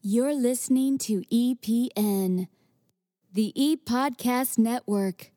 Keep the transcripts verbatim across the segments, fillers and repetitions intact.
You're listening to E P N, the E-Podcast Network.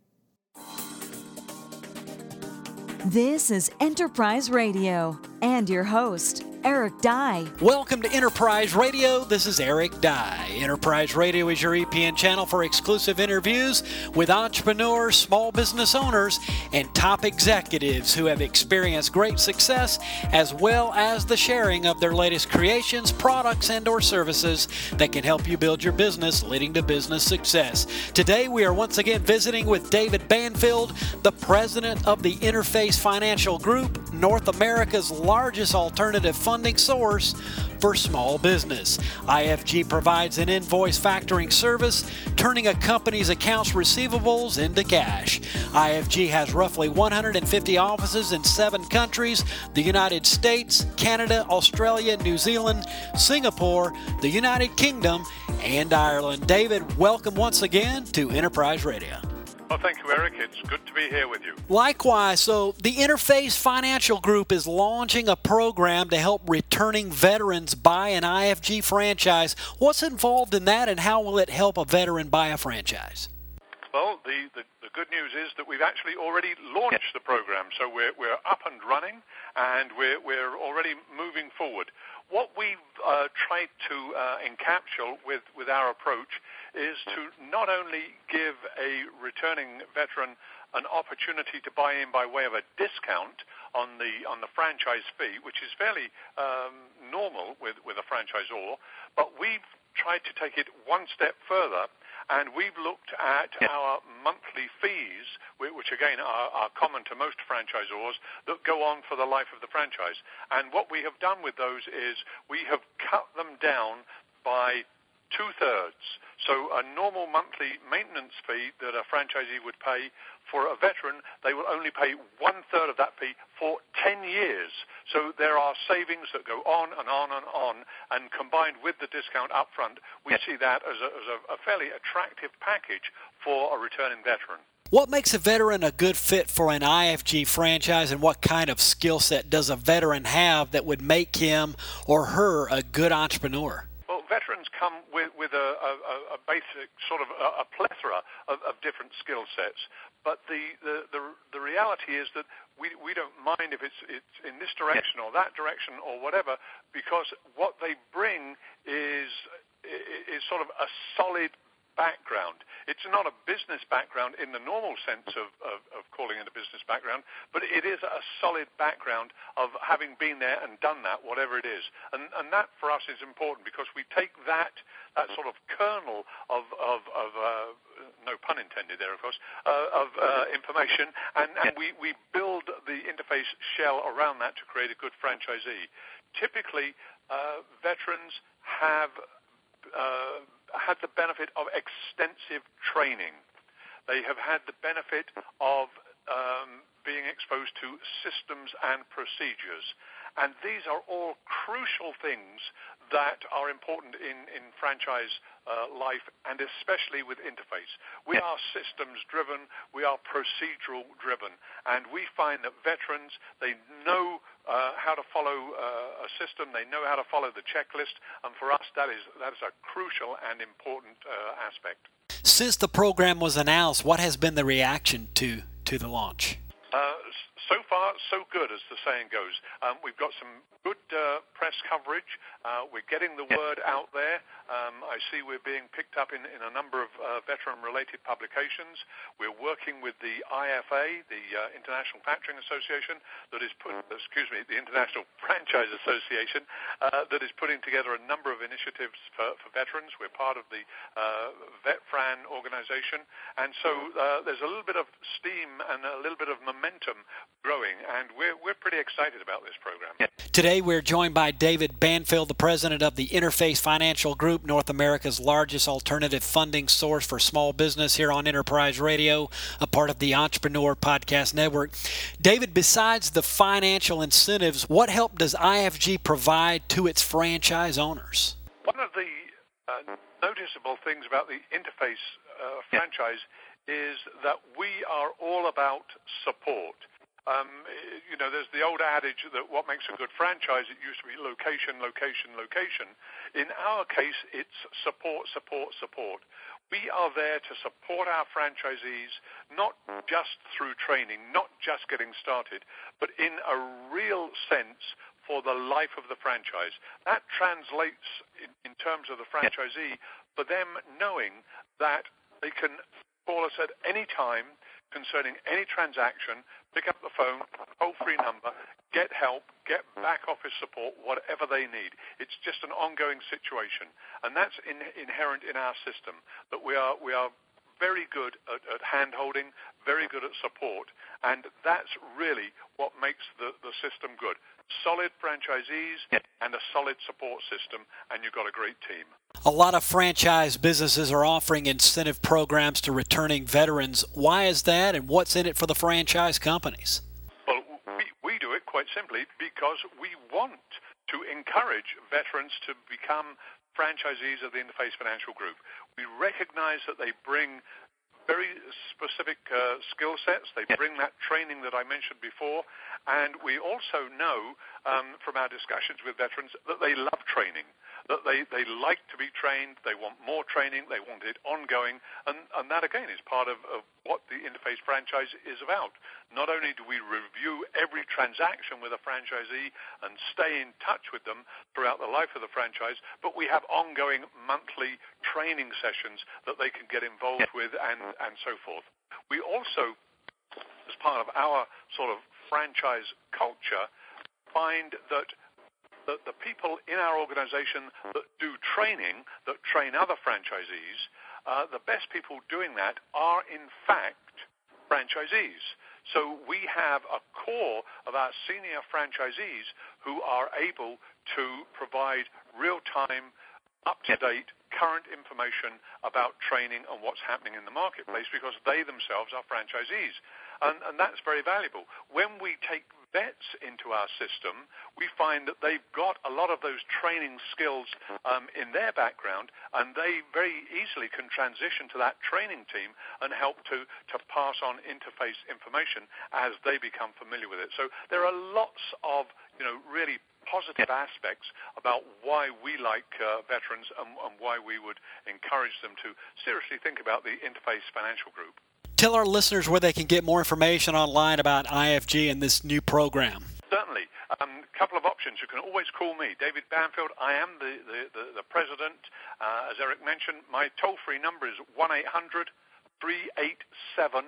This is Enterprise Radio and your host, Eric Dye. Welcome to Enterprise Radio. This is Eric Dye. Enterprise Radio is your E P N channel for exclusive interviews with entrepreneurs, small business owners, and top executives who have experienced great success, as well as the sharing of their latest creations, products, and or services that can help you build your business, leading to business success. Today, we are once again visiting with David Banfield, the president of the Interface Financial Group, North America's largest alternative funding source for small business. I F G provides an invoice factoring service, turning a company's accounts receivables into cash. I F G has roughly one hundred fifty offices in seven countries: the United States, Canada, Australia, New Zealand, Singapore, the United Kingdom, and Ireland. David, welcome once again to Enterprise Radio. Well, thank you, Eric. It's good to be here with you. Likewise. So the Interface Financial Group is launching a program to help returning veterans buy an I F G franchise. What's involved in that, and how will it help a veteran buy a franchise? Well, the, the, the good news is that we've actually already launched the program, so we're, we're up and running, and we're, we're already moving forward. What we've uh, tried to uh, encapsulate with, with our approach is to not only give a returning veteran an opportunity to buy in by way of a discount on the on the franchise fee, which is fairly um, normal with, with a franchisor, but we've tried to take it one step further, and we've looked at yeah. our monthly fees, which again are, are common to most franchisors, that go on for the life of the franchise. And what we have done with those is we have cut them down by two-thirds. So a normal monthly maintenance fee that a franchisee would pay for a veteran, they will only pay one-third of that fee for ten years. So there are savings that go on and on and on, and combined with the discount up front, we see that as a, as a, a fairly attractive package for a returning veteran. What makes a veteran a good fit for an I F G franchise, and what kind of skill set does a veteran have that would make him or her a good entrepreneur? Well, veterans come with, with a, a, a basic sort of a, a plethora of, of different skill sets. But the, the, the, the reality is that we, we don't mind if it's, it's in this direction or that direction or whatever, because what they bring is, is sort of a solid background. It's not a business background in the normal sense of, of, of calling it a business background, but it is a solid background of having been there and done that, whatever it is. And, and that for us is important, because we take that that sort of kernel of, of, of uh, no pun intended there, of course, uh, of uh, information, and, and we, we build the interface shell around that to create a good franchisee. Typically, uh, veterans have uh, had the benefit of extensive training. They have had the benefit of um, being exposed to systems and procedures. And these are all crucial things that are important in, in franchise uh, life, and especially with Interface. We are systems-driven, we are procedural-driven, and we find that veterans, they know uh, how to follow uh, a system, they know how to follow the checklist, and for us that is, that is a crucial and important uh, aspect. Since the program was announced, what has been the reaction to, to the launch? Uh, so far, so good, as the saying goes. Um, we've got some good uh, press coverage. Uh, we're getting the word out there. Um, I see we're being picked up in, in a number of uh, veteran-related publications. We're working with the I F A, the uh, International Factoring Association, that is put, excuse me, the International Franchise Association, uh, that is putting together a number of initiatives for, for veterans. We're part of the uh, VetFran organization, and so uh, there's a little bit of steam and a little bit of momentum growing, and we're we're pretty excited about this program. Today we're joined by David Banfield, the president of the Interface Financial Group, North America's largest alternative funding source for small business, here on Enterprise Radio, a part of the Entrepreneur Podcast Network. David, besides the financial incentives, what help does I F G provide to its franchise owners? One of the uh, noticeable things about the Interface uh, franchise is that we are all about support. Um, you know, there's the old adage that what makes a good franchise, it used to be location, location, location. In our case, it's support, support, support. We are there to support our franchisees, not just through training, not just getting started, but in a real sense for the life of the franchise. That translates in, in terms of the franchisee for them knowing that they can call us at any time concerning any transaction, pick up the phone, toll-free number, get help, get back office support, whatever they need. It's just an ongoing situation. And that's in, inherent in our system, that we are we are very good at, at hand-holding, very good at support, and that's really what makes the, the system good. Solid franchisees and a solid support system, and you've got a great team. A lot of franchise businesses are offering incentive programs to returning veterans. Why is that, and what's in it for the franchise companies? Well, we, we do it quite simply because we want to encourage veterans to become franchisees of the Interface Financial Group. We recognize that they bring very specific uh, skill sets. They bring that training that I mentioned before. And we also know um, from our discussions with veterans that they love training, that they, they like to be trained, they want more training, they want it ongoing. And, and that, again, is part of, of what the Interface franchise is about. Not only do we review every transaction with a franchisee and stay in touch with them throughout the life of the franchise, but we have ongoing monthly training sessions that they can get involved with and, and so forth. We also, as part of our sort of franchise culture, find that the, the people in our organization that do training, that train other franchisees, uh, the best people doing that are, in fact, franchisees. So we have a core of our senior franchisees who are able to provide real-time, up-to-date, current information about training and what's happening in the marketplace because they themselves are franchisees. And, and that's very valuable. When we take vets into our system, we find that they've got a lot of those training skills um, in their background, and they very easily can transition to that training team and help to, to pass on Interface information as they become familiar with it. So there are lots of, you know, really positive aspects about why we like uh, veterans and, and why we would encourage them to seriously think about the Interface Financial Group. Tell our listeners where they can get more information online about I F G and this new program. Certainly. A um, couple of options. You can always call me, David Banfield. I am the, the, the, the president. Uh, as Eric mentioned, my toll-free number is one eight hundred three eight seven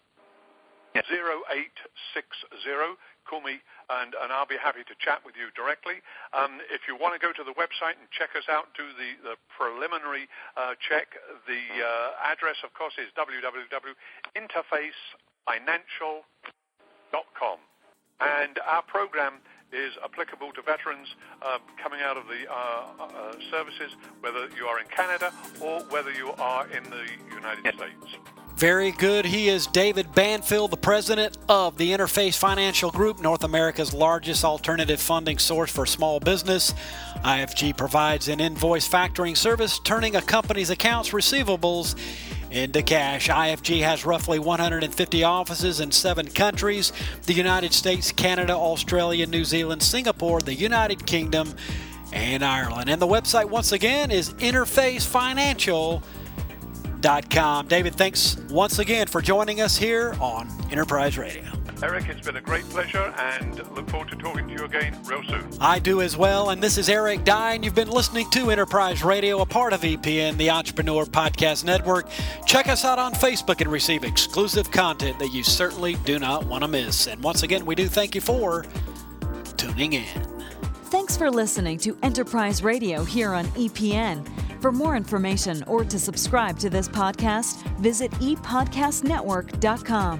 zero eight six zero. Call me, and, and I'll be happy to chat with you directly. Um, if you want to go to the website and check us out, do the, the preliminary uh, check, the uh, address, of course, is w w w dot interface financial dot com. And our program is applicable to veterans uh, coming out of the uh, uh, services, whether you are in Canada or whether you are in the United States. Very good. He is David Banfield, the president of the Interface Financial Group, North America's largest alternative funding source for small business. I F G provides an invoice factoring service, turning a company's accounts receivables into cash. I F G has roughly one hundred fifty offices in seven countries: the United States, Canada, Australia, New Zealand, Singapore, the United Kingdom, and Ireland. And the website, once again, is interface financial dot com. David, thanks once again for joining us here on Enterprise Radio. Eric, it's been a great pleasure, and look forward to talking to you again real soon. I do as well, and this is Eric Dye, and you've been listening to Enterprise Radio, a part of E P N, the Entrepreneur Podcast Network. Check us out on Facebook and receive exclusive content that you certainly do not want to miss. And once again, we do thank you for tuning in. Thanks for listening to Enterprise Radio here on E P N. For more information or to subscribe to this podcast, visit e podcast network dot com.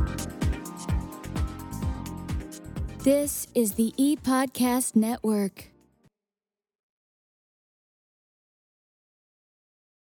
This is the E-Podcast Network.